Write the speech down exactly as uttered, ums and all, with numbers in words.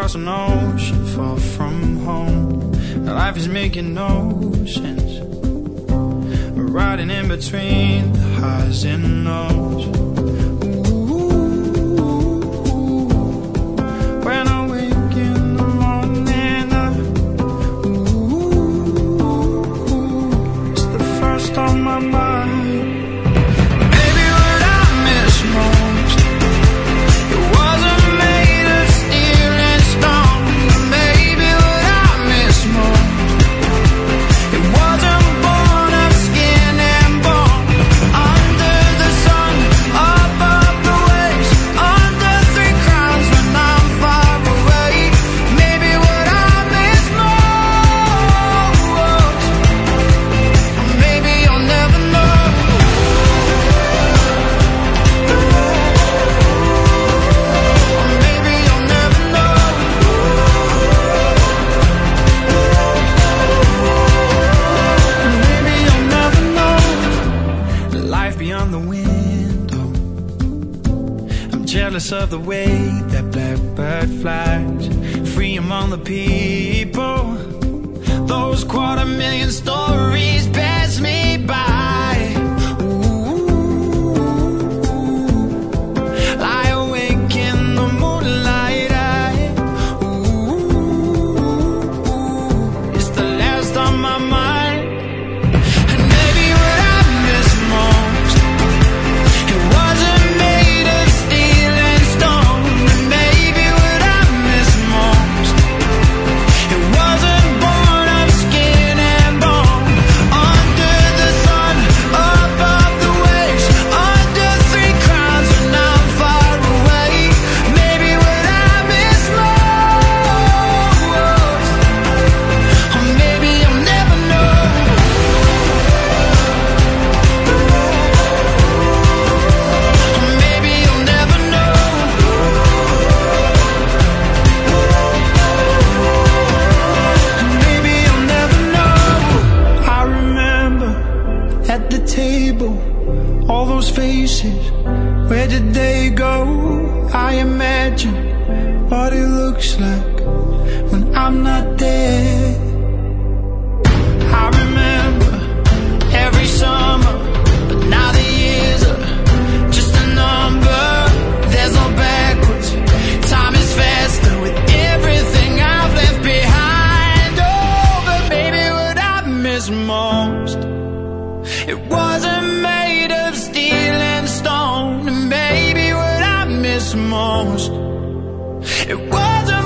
across an ocean far from home. Life is making no sense. We're riding in between the highs and lows. When I wake in the morning, I, ooh, it's the first on my mind. Baby, what I miss most, it wasn't made of steel and stone. Maybe what I miss most, it wasn't born of skin and bone. Under the sun, above the waves, under three crowns when I'm far away. Maybe what I miss most, maybe you'll never know. Maybe you'll never know. Maybe you'll never know. Life beyond the window. I'm jealous of the way that blackbird flies, free among the people. Those quarter million stories pass me by. Ooh, lie awake in the moonlight. I, ooh, it's the last on my mind. And maybe what I miss most, it wasn't made of steel and stone. And maybe what I miss most, it wasn't born of skin and bone. Under the sun, above the waves, under three crowns when I'm far away. Maybe what I miss most, or maybe I'll never know. Or maybe you'll never know. Maybe you'll never know. I remember at the table, all those faces, where did they go? I imagine what it looks like when I'm not there. I remember every summer, but now the years are just a number. There's no backwards, time is faster with everything I've left behind. Oh, but maybe what I miss most, it wasn't made of steel and stone. And maybe what I miss most, it wasn't